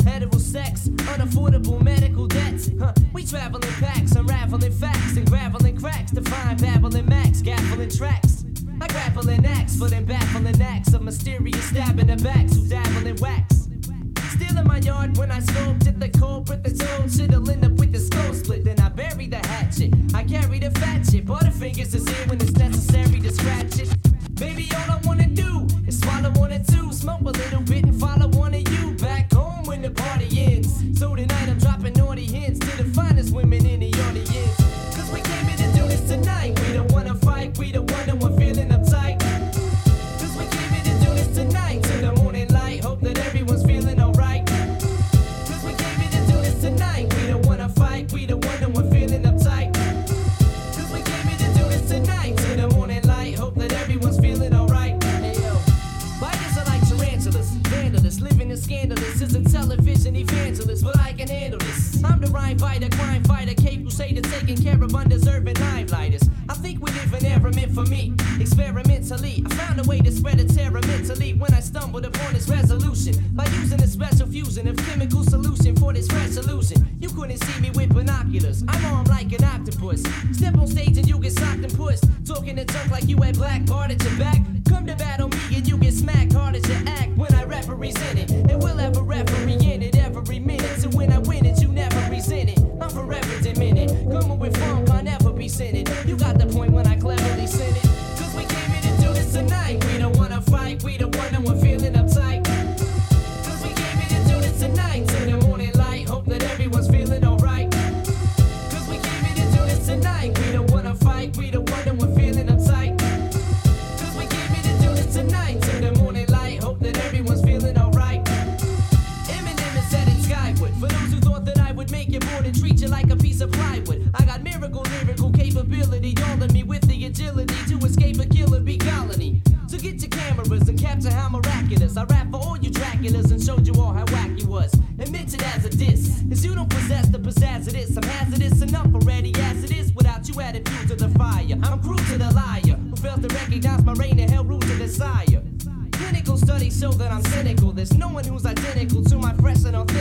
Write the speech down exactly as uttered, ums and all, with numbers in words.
edible sex, unaffordable medical debts. Huh. We travel in packs, unraveling facts and graveling cracks to find babbling max, gaffling tracks. I grapple an axe for them baffling acts of mysterious stabbing the backs who dabble in wax. Still in my yard when I scoped at the culprit that's old shit'll end up with the skull split. Then I bury the hatchet. I carry the fat shit. Butterfingers is here when it's necessary to scratch it. Baby, all I wanna do is swallow one or two, smoke a little bit and follow one of you back home when the party ends. So tonight I'm dropping naughty hints to the finest women in the audience. Cause we came here to do this tonight. We don't wanna fight, we don't wanna we're feeling uptight. Cause we came here to do this tonight till the morning light. Hope that everyone's feeling alright. Cause we came here to do this tonight. We don't wanna fight, we don't wanna we're feeling uptight. Cause we came here to do this tonight till the morning light. Hope that everyone's feeling alright. Hey yo, biters are like tarantulas, vandalists, living in scandalous. Isn't television evangelist, but I can handle this. I'm the rhyme fighter, crime fighter, cape crusader, taking care of undeserving limelighters. I think we live in era meant for me. Experimentally, I found a way to spread a terror mentally when I stumbled upon this resolution by using a special fusion of chemical solution for this fresh illusion. You couldn't see me with binoculars. I'm armed like an octopus. Step on stage and you get socked and pushed. Talking to junk like you had black part at your back. Come to battle me and you get smacked hard as you act when I represent it. And we'll have a referee in it every minute. So when I win it, you never resent it. I'm forever demented. Coming with funk, I'll never be sent. You got the point when I cleverly sent it. Cause we came here to do this tonight. We don't wanna fight, we don't wanna we're feeling uptight. Cause we came here to do this tonight till the morning light. Hope that everyone's feeling alright. Cause we came here to do this tonight. We don't wanna fight, we don't wanna we're feeling uptight. Cause we came here to do this tonight till the morning light. Hope that everyone's feeling alright. Eminem is headed skyward. For those who thought that I would make you bored and treat you like a piece of plywood, I got miracle, lyrical capability, all of me with the agility to escape a killer bee colony. So get your cameras and capture how miraculous I rap for all you Draculas and showed you all how whack you was. Admit it as a diss, cause you don't possess the pizzazz of this. I'm hazardous enough already as it is without you added fuel to the fire. I'm cruel to the liar who fails to recognize my reign and hell rule to the sire. Clinical studies show that I'm cynical. There's no one who's identical to my fresh and authentic